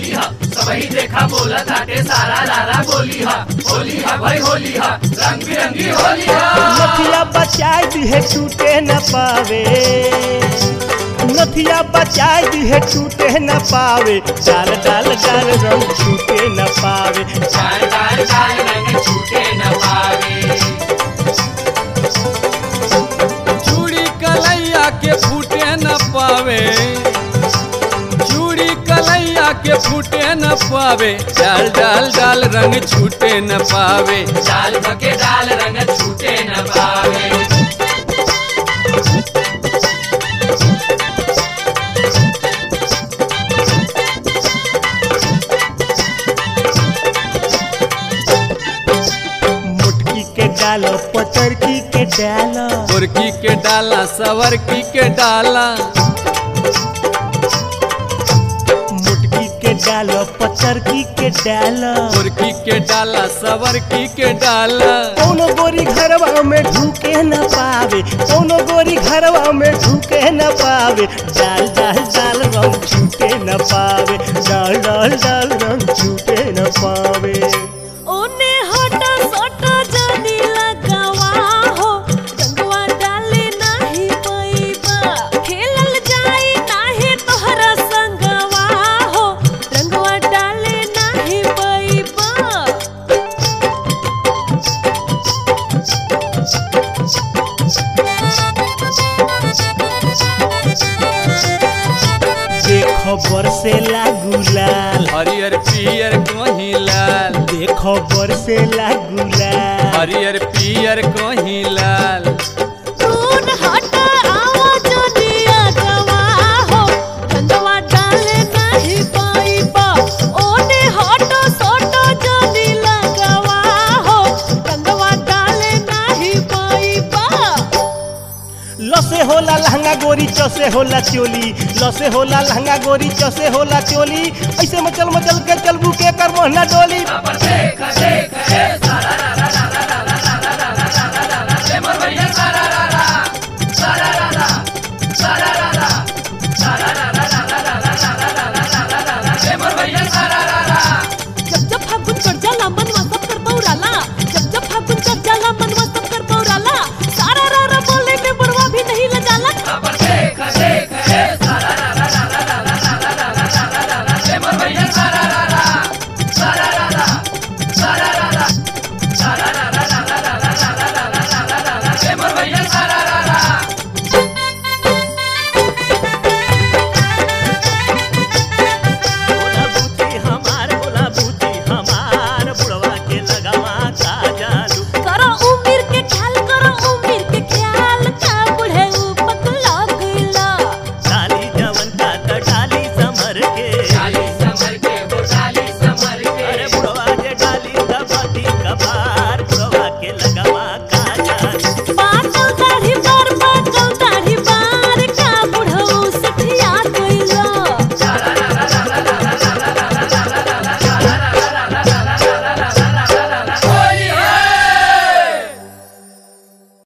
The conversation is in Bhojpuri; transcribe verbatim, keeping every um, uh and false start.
होली हा सबही देखा बोला ताटे सारा लारा बोली हा होली हा भाई होली हा रंग बिरंगी होली हा। नथिया बचाई दी है टूटे न पावे, नथिया बचाई दी है टूटे न पावे, डाल डाल डाल रंग छूटे न पावे, डाल डाल डाल रंग छूटे न पावे। चूड़ी कलैया के फूटे न पावे, चूड़ी कलैया के फूटे न पावे, डाल डाल डाल रंग छूटे न पावे, डाल भके डाल रंग छूटे न पावे। मुटकी के डालो पतरकी के डालो, गोरकी के डाला सवरकी के डाला, मुटकी के डालो पतरकी के डालो, गोरकी के डाला सवरकी के डाला। कोनो गोरी घरवा में ढूके न पावे, कोनो गोरी घरवा में ढूके न पावे, डाल डाल डाल रंग छूटे न पावे, डाल डाल डाल रंग छूटे न पावे। ओने हटा सोटा जानी लगावा हो, रंगवा डाले नाही पैबा, खेलल जाई नाही तोहरा संगवा हो, रंगवा डाले नाही पैबा। देखो बरसेला गुलाल, हरियर पियर कहीं लाल, देखो बरसेला गुलाल, हरियर पियर कहीं लाल। तून हटा आवा जानी लगावा हो, रंगवा डाले नाही पैबा, ओने हटा सोटा जानी लगावा हो, रंगवा डाले नाही पैबा। लसे होला लहंगा गोरी चौसे होला चोली, लसे होला लहंगा गोरी चौसे होला चोली, ऐसे मचल मचल के चलबू के कर मोहना डोली। पर देख देख रे सारा रा रा रा रा रा रा रा रा रा रा रा रा रे मोर भैया सारा रा रा सारा रा रा सारा रा रा सारा रा रा रा रा रा रा रा रा रा रा रे मोर भैया।